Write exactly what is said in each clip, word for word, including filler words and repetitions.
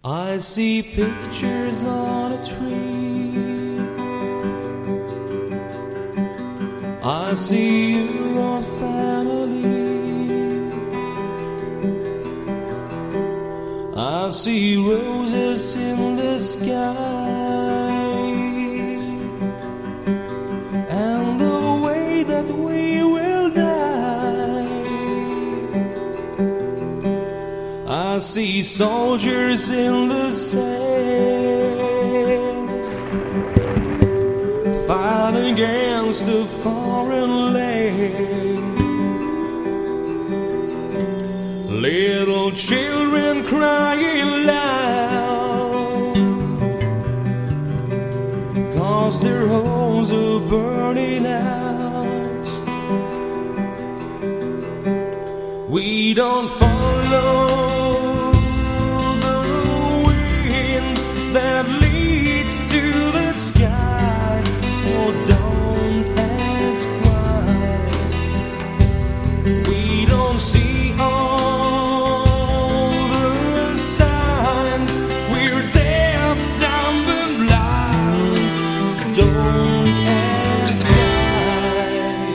I see pictures on a tree. I see your family. I see roses in the sky, and the way that we will die. I see soldiers in the sand, fighting against a foreign land. Little children crying loud, 'cause their homes are burning out. We don't follow that leads to the sky. Oh, don't ask why. We don't see all the signs. We're deaf, dumb, and blind. Don't ask why.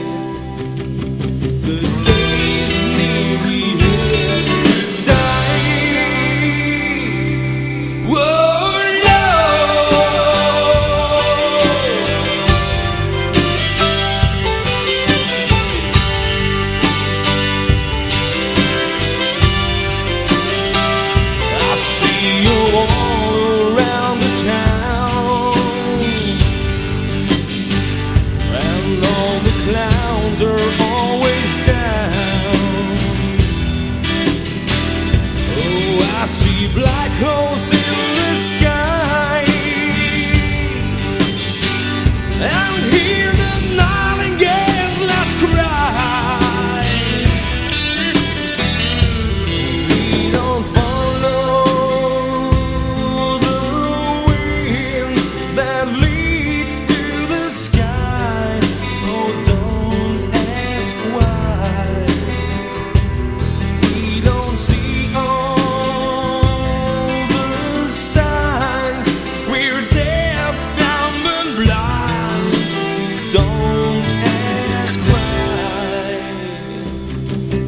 The days near we have to die. Whoa. Clouds are always down. Oh, I see black holes in the sky, and hear the nightingales last cry. We don't follow the wind that leads to the sky. Oh, don't ask why. We don't see all the signs. We're deaf, dumb, and blind. Don't ask why.